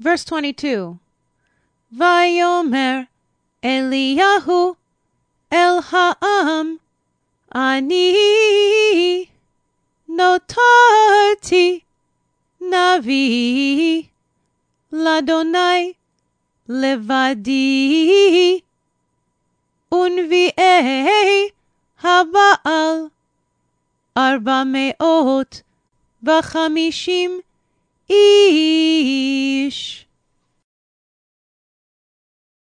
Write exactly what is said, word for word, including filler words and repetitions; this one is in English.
Verse twenty-two. Vayomer Eliyahu el ha'am, Ani notarti navi ladonai levadi unvi'ei haba'al arba me'ot v'chamishim ish.